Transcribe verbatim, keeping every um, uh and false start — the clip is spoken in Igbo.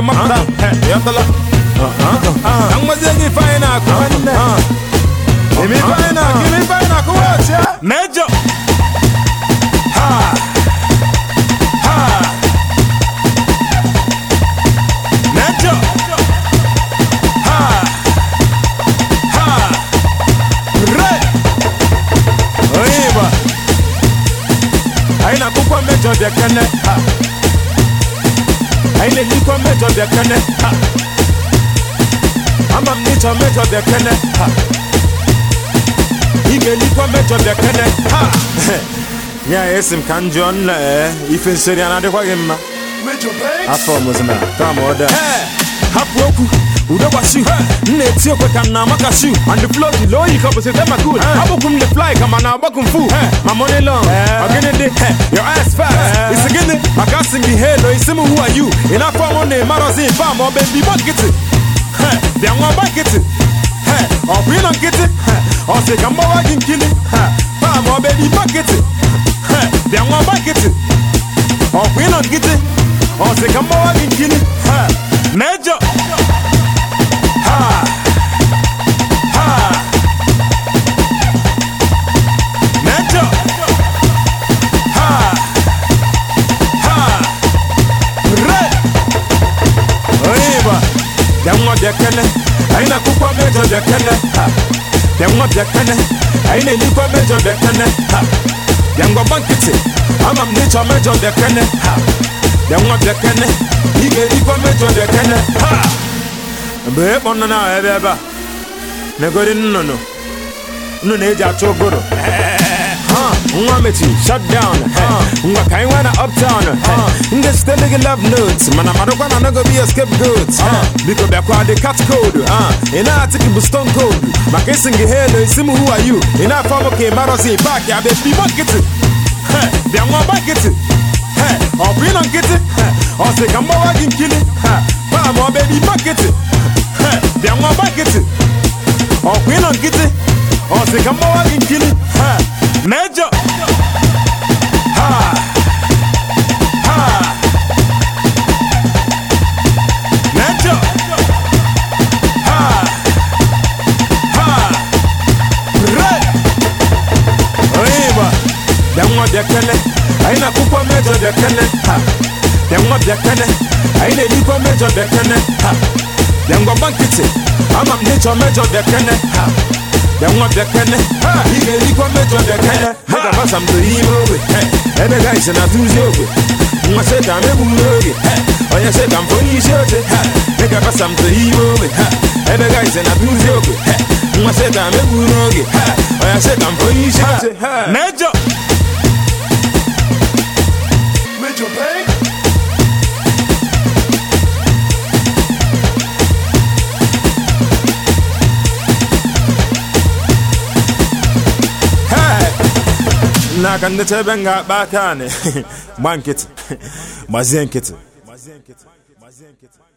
ke mata yandala an mazegi fina ko Give me fina give me fina ko wacha Major ha ha Major ha ha Red Oiba Aina kukwa Major de kene ha Aina likwa Major de kene ha Ama mnicho Major de kene ha Ige likwa Major de kene ha Yeah, esim kanjon eh ife nseri anade kwa gemma Major Banks afọ muzina come order hey hapu oku udo bashu nne eti okwe kana makashu and the flow the low you come say them cool abokum the fly kama na abokum fu my money long again the your ass fast it's again I got sing the hello isimu who are you ina for one name marozi fam or baby bucket hey they want bucket hey or we don't get it or say come over again kill it fam or baby bucket hey they want bucket or we don't get it or say come over again kill it Major ha ha Major ha ha Red Oiba Dem wa de kene aina kukwa Major de kene ha Dem wa de kene aina likwa Major de kene ha Dem go bankiti ama mnicho Major de kene ha Dem wa de kene ige likwa Major de kene ha Be bonna na ebe eba negori nno no nno na eji acho goro ha nwa mechi shut down nwa kai wana uptown nge still nigga love notes mana madokwa na no go be a scapegoat because be kwa the cat code ah ina atiki bu stone cold makesi nge hello isimu who are you ina form ke marosi back ya be be bucket he be nwa bucket he o bring on get it o say come over and kill it pa mo baby bucket they want bucket or queen on get it or say come over and kill it Major ha ha Major ha ha Red Oiba they want their kene aina kukwa Major de kene ha they want their kene aina likwa Major de kene ha Dem go bankiti ama mnicho Major de kene ha Dem want de kene ha ige likwa Major de kene ha basa mto imowe he ebe guys na tuzi owe mwa seta mebu mwoge he oya seta mfoni shote ha nega basa mto imowe ha ebe guys na tuzi owe he mwa seta mebu mwoge ha oya seta mfoni shote ha Major Major Banks na kan da ce benga bata ne bankit maziyan kit